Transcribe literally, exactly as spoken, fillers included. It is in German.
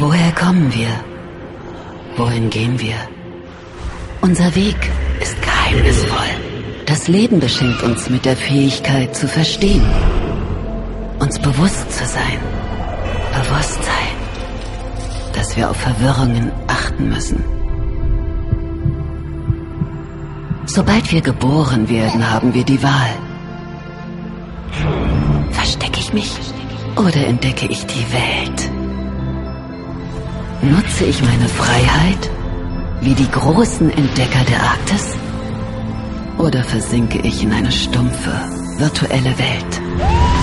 Woher kommen wir? Wohin gehen wir? Unser Weg ist geheimnisvoll. Das Leben beschenkt uns mit der Fähigkeit zu verstehen, uns bewusst zu sein. Bewusstsein, dass wir auf Verwirrungen achten müssen. Sobald wir geboren werden, haben wir die Wahl. Verstecke ich mich oder entdecke ich die Welt? Nutze ich meine Freiheit wie die großen Entdecker der Arktis? Oder versinke ich in eine stumpfe, virtuelle Welt?